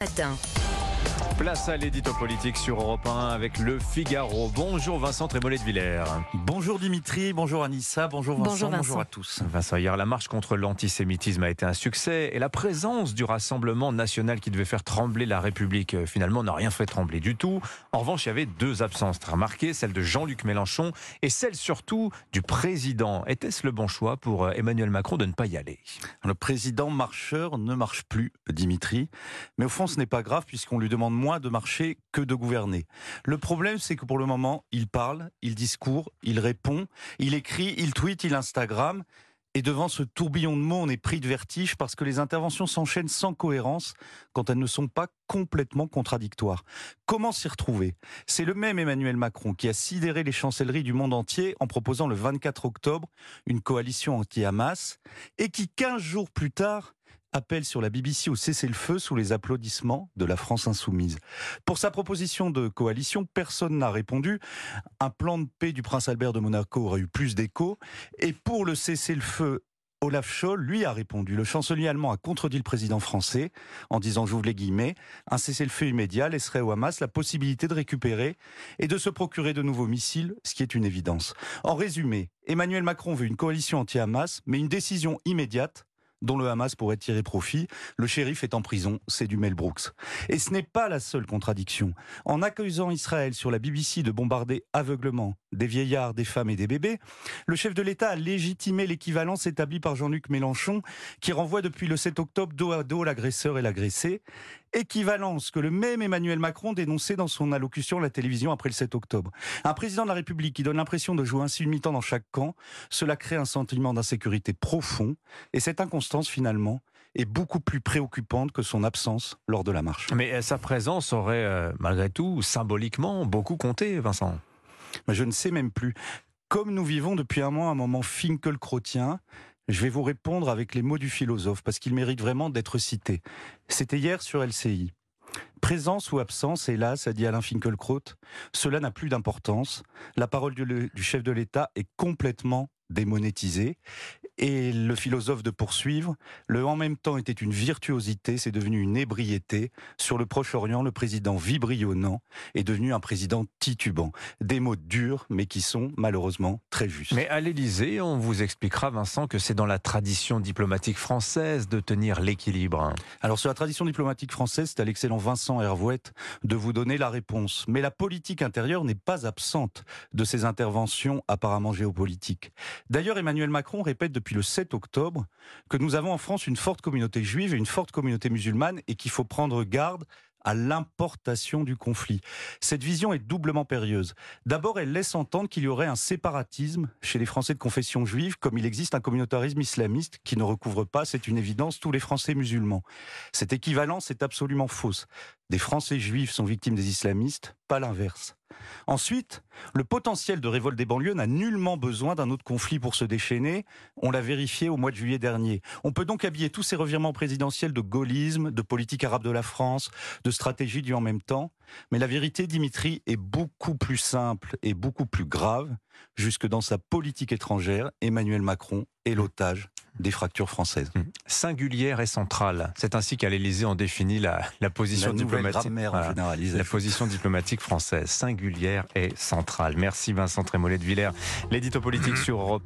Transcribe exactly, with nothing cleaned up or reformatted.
Matin. Place à l'édito politique sur Europe un avec Le Figaro. Bonjour Vincent Trémollet de Villers. Bonjour Dimitri, bonjour Anissa, bonjour Vincent, Bonjour, Vincent. bonjour à tous. Vincent, hier, la marche contre l'antisémitisme a été un succès et la présence du Rassemblement national qui devait faire trembler la République, finalement, n'a rien fait trembler du tout. En revanche, il y avait deux absences très remarquées, celle de Jean-Luc Mélenchon et celle surtout du président. Était-ce le bon choix pour Emmanuel Macron de ne pas y aller ? Le président marcheur ne marche plus, Dimitri, mais au fond ce n'est pas grave puisqu'on lui demande moins de marcher que de gouverner. Le problème, c'est que pour le moment, il parle, il discourt, il répond, il écrit, il tweet, il Instagram. Et devant ce tourbillon de mots, on est pris de vertige parce que les interventions s'enchaînent sans cohérence quand elles ne sont pas complètement contradictoires. Comment s'y retrouver ? C'est le même Emmanuel Macron qui a sidéré les chancelleries du monde entier en proposant le vingt-quatre octobre une coalition anti-Hamas et qui, quinze jours plus tard, appelle sur la B B C au cessez-le-feu sous les applaudissements de la France insoumise. Pour sa proposition de coalition, personne n'a répondu. Un plan de paix du prince Albert de Monaco aurait eu plus d'écho. Et pour le cessez-le-feu, Olaf Scholz, lui, a répondu. Le chancelier allemand a contredit le président français en disant, j'ouvre les guillemets, un cessez-le-feu immédiat laisserait au Hamas la possibilité de récupérer et de se procurer de nouveaux missiles, ce qui est une évidence. En résumé, Emmanuel Macron veut une coalition anti-Hamas, mais une décision immédiate dont le Hamas pourrait tirer profit. Le shérif est en prison, c'est du Mel Brooks. Et ce n'est pas la seule contradiction. En accusant Israël sur la B B C de bombarder aveuglement des vieillards, des femmes et des bébés, le chef de l'État a légitimé l'équivalence établie par Jean-Luc Mélenchon, qui renvoie depuis le sept octobre dos à dos l'agresseur et l'agressé. Équivalence que le même Emmanuel Macron dénonçait dans son allocution à la télévision après le sept octobre. Un président de la République qui donne l'impression de jouer ainsi une mi-temps dans chaque camp, cela crée un sentiment d'insécurité profond, et cette inconstance finalement est beaucoup plus préoccupante que son absence lors de la marche. Mais sa présence aurait euh, malgré tout symboliquement beaucoup compté, Vincent. Mais je ne sais même plus. Comme nous vivons depuis un mois un moment finkelkrautien, je vais vous répondre avec les mots du philosophe, parce qu'il mérite vraiment d'être cité. C'était hier sur L C I. Présence ou absence, hélas, a dit Alain Finkielkraut, cela n'a plus d'importance. La parole du, du chef de l'État est complètement démonétisée. Et le philosophe de poursuivre, le en même temps était une virtuosité, c'est devenu une ébriété. Sur le Proche-Orient, le président vibrionnant est devenu un président titubant. Des mots durs, mais qui sont malheureusement très justes. Mais à l'Élysée, on vous expliquera, Vincent, que c'est dans la tradition diplomatique française de tenir l'équilibre. Alors sur la tradition diplomatique française, c'est à l'excellent Vincent Hervouette de vous donner la réponse. Mais la politique intérieure n'est pas absente de ces interventions apparemment géopolitiques. D'ailleurs, Emmanuel Macron répète depuis le sept octobre que nous avons en France une forte communauté juive et une forte communauté musulmane et qu'il faut prendre garde à l'importation du conflit. Cette vision est doublement périlleuse. D'abord, elle laisse entendre qu'il y aurait un séparatisme chez les Français de confession juive, comme il existe un communautarisme islamiste qui ne recouvre pas, c'est une évidence, tous les Français musulmans. Cette équivalence est absolument fausse. Des Français juifs sont victimes des islamistes, pas l'inverse. Ensuite, le potentiel de révolte des banlieues n'a nullement besoin d'un autre conflit pour se déchaîner. On l'a vérifié au mois de juillet dernier. On peut donc habiller tous ces revirements présidentiels de gaullisme, de politique arabe de la France, de stratégie du en même temps. Mais la vérité, Dimitri, est beaucoup plus simple et beaucoup plus grave. Jusque dans sa politique étrangère, Emmanuel Macron est l'otage des fractures françaises. Singulière et centrale. C'est ainsi qu'à l'Élysée on définit la, la position la diplomatique. Grammaire, voilà, la position diplomatique française, singulière et centrale. Merci Vincent Trémollet de Villers. L'édito politique sur Europe